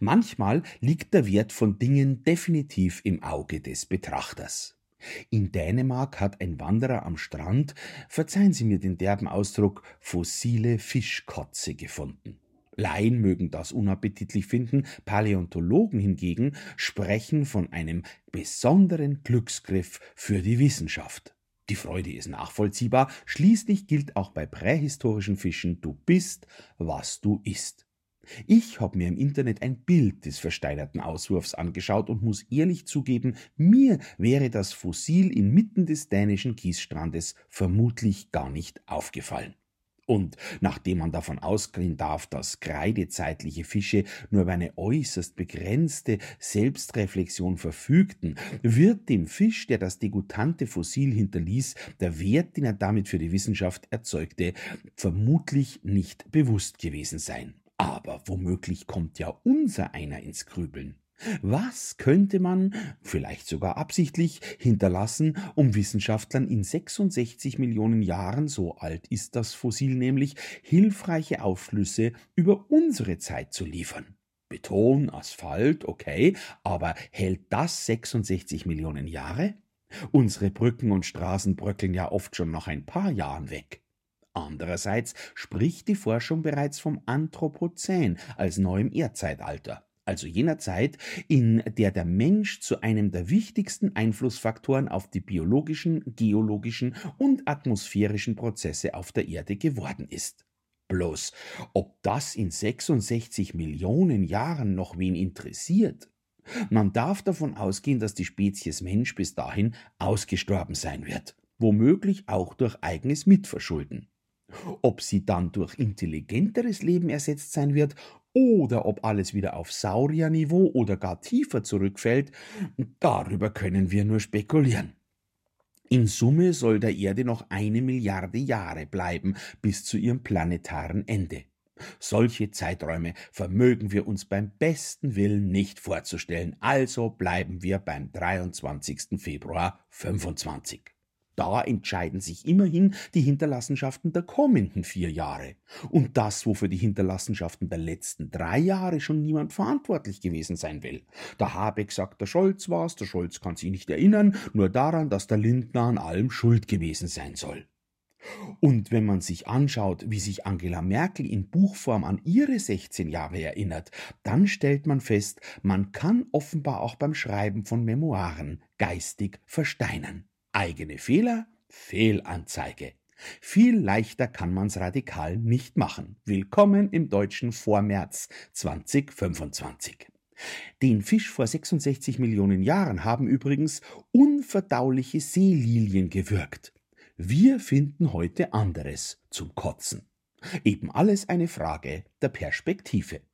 Manchmal liegt der Wert von Dingen definitiv im Auge des Betrachters. In Dänemark hat ein Wanderer am Strand, verzeihen Sie mir den derben Ausdruck, fossile Fischkotze gefunden. Laien mögen das unappetitlich finden, Paläontologen hingegen sprechen von einem besonderen Glücksgriff für die Wissenschaft. Die Freude ist nachvollziehbar, schließlich gilt auch bei prähistorischen Fischen, du bist, was du isst. Ich habe mir im Internet ein Bild des versteinerten Auswurfs angeschaut und muss ehrlich zugeben, mir wäre das Fossil inmitten des dänischen Kiesstrandes vermutlich gar nicht aufgefallen. Und nachdem man davon ausgehen darf, dass kreidezeitliche Fische nur über eine äußerst begrenzte Selbstreflexion verfügten, wird dem Fisch, der das degutante Fossil hinterließ, der Wert, den er damit für die Wissenschaft erzeugte, vermutlich nicht bewusst gewesen sein. Aber womöglich kommt ja unser einer ins Grübeln. Was könnte man, vielleicht sogar absichtlich, hinterlassen, um Wissenschaftlern in 66 Millionen Jahren, so alt ist das Fossil nämlich, hilfreiche Aufschlüsse über unsere Zeit zu liefern? Beton, Asphalt, okay, aber hält das 66 Millionen Jahre? Unsere Brücken und Straßen bröckeln ja oft schon nach ein paar Jahren weg. Andererseits spricht die Forschung bereits vom Anthropozän als neuem Erdzeitalter, also jener Zeit, in der der Mensch zu einem der wichtigsten Einflussfaktoren auf die biologischen, geologischen und atmosphärischen Prozesse auf der Erde geworden ist. Bloß, ob das in 66 Millionen Jahren noch wen interessiert? Man darf davon ausgehen, dass die Spezies Mensch bis dahin ausgestorben sein wird, womöglich auch durch eigenes Mitverschulden. Ob sie dann durch intelligenteres Leben ersetzt sein wird oder ob alles wieder auf Saurierniveau oder gar tiefer zurückfällt, darüber können wir nur spekulieren. In Summe soll der Erde noch 1 Milliarde Jahre bleiben bis zu ihrem planetaren Ende. Solche Zeiträume vermögen wir uns beim besten Willen nicht vorzustellen, also bleiben wir beim 23. Februar 25. Da entscheiden sich immerhin die Hinterlassenschaften der kommenden 4 Jahre. Und das, wofür die Hinterlassenschaften der letzten 3 Jahre schon niemand verantwortlich gewesen sein will. Der Habeck sagt, der Scholz war's, der Scholz kann sich nicht erinnern, nur daran, dass der Lindner an allem schuld gewesen sein soll. Und wenn man sich anschaut, wie sich Angela Merkel in Buchform an ihre 16 Jahre erinnert, dann stellt man fest, man kann offenbar auch beim Schreiben von Memoiren geistig versteinern. Eigene Fehler, Fehlanzeige. Viel leichter kann man's radikal nicht machen. Willkommen im deutschen Vormärz 2025. Den Fisch vor 66 Millionen Jahren haben übrigens unverdauliche Seelilien gewürgt. Wir finden heute anderes zum Kotzen. Eben alles eine Frage der Perspektive.